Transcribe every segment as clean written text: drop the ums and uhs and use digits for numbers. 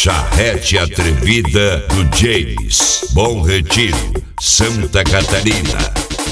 Charrete Atrevida do James, Bom Retiro, Santa Catarina.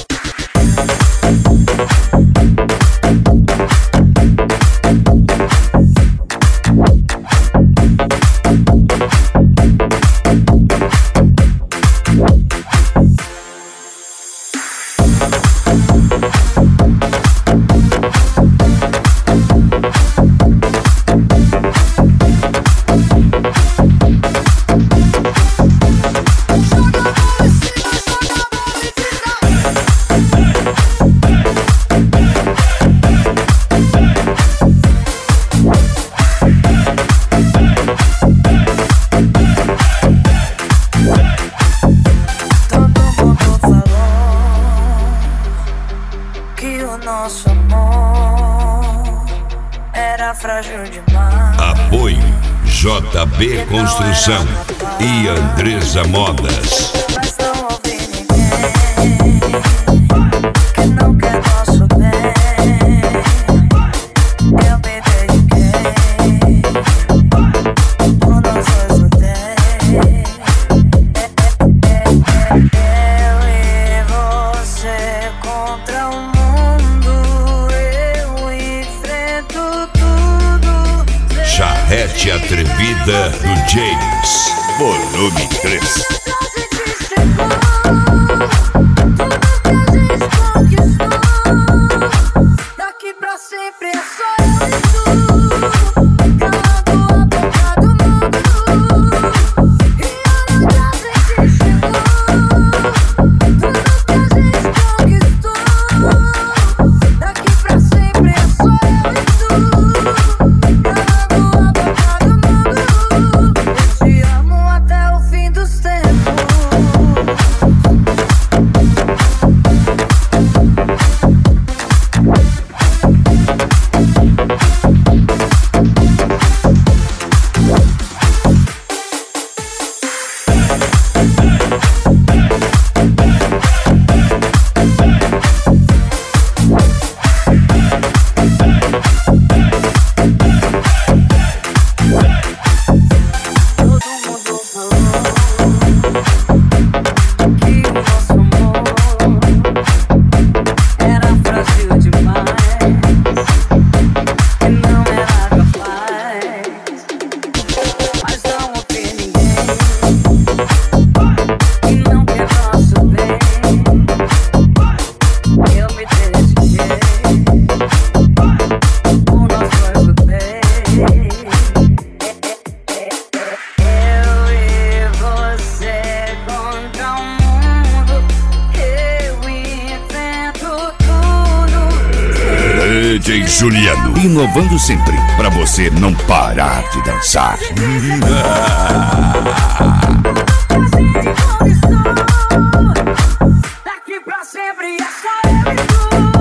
Nosso amor era frágil demais. Apoio JB Construção e Andresa Modas. Mas não ouvi ninguém que não quer nosso bem. Eu me dediquei, por nós dois lutei. Eu e você contra o mundo. Charrete Atrevida do James, volume 3. Daqui pra sempre é só eu e tu, calando a boca do mundo. E olha pra gente chegou, tudo que a gente conquistou. Daqui pra sempre é só eu e tu. DJ Juliano, inovando sempre, pra você não parar de dançar. Daqui pra sempre é só eu e tu.